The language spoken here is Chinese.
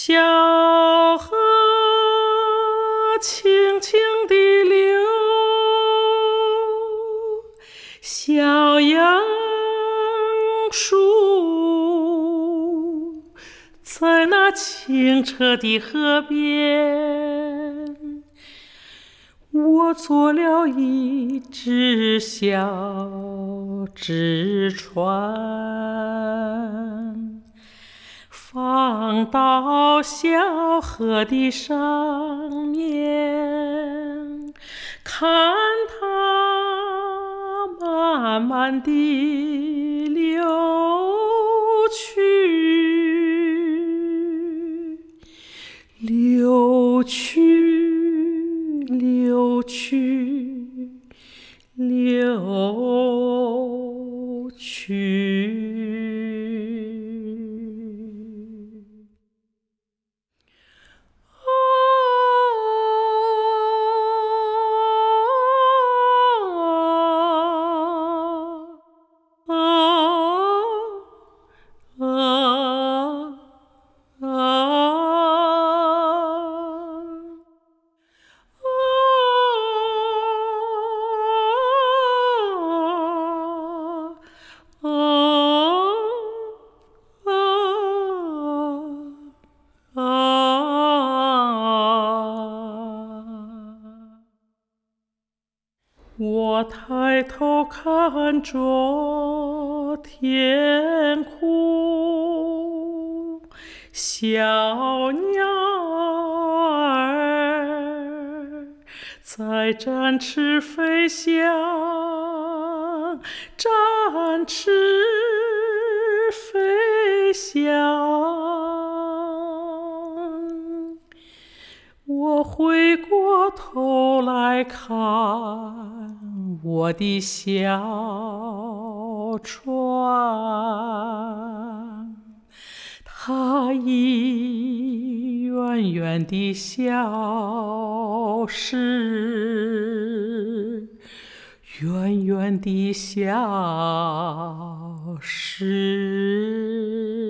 小河轻轻地流，小杨树在那清澈的河边，我做了一只小纸船，放到小河的上面，看它慢慢地流去，流去，流去，流去。我抬头看着天空，小鸟儿在展翅飞翔，展翅飞翔。我回过头来看我的小船，它已远远地消失，远远地消失。